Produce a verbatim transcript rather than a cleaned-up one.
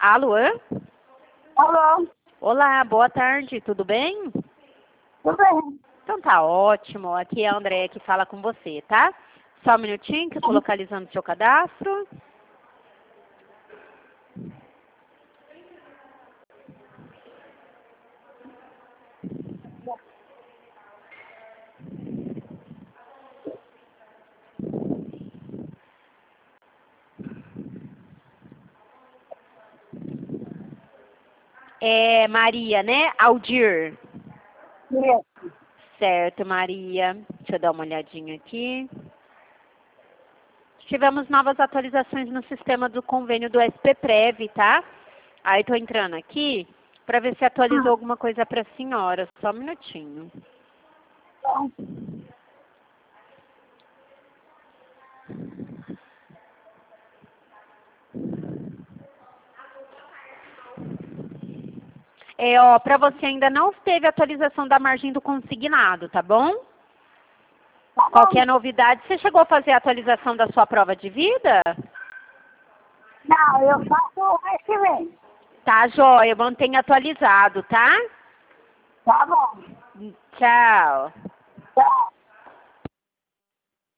Alô? Alô? Olá, boa tarde, tudo bem? Tudo bem? Então tá ótimo, aqui é a Andréia que fala com você, tá? Só um minutinho que eu tô localizando o seu cadastro. É Maria, né? Aldir. Isso. Certo, Maria. Deixa eu dar uma olhadinha aqui. Tivemos novas atualizações no sistema do convênio do S P Prev, tá? Aí tô entrando aqui para ver se atualizou alguma coisa para a senhora. Só um minutinho. Então, É, ó, para você ainda não teve atualização da margem do consignado, tá bom? tá Qualquer bom. novidade, você chegou a fazer a atualização da sua prova de vida? Não, eu faço o mês que vem. Tá, joia, mantenha atualizado, tá? Tá bom. Tchau. Tchau.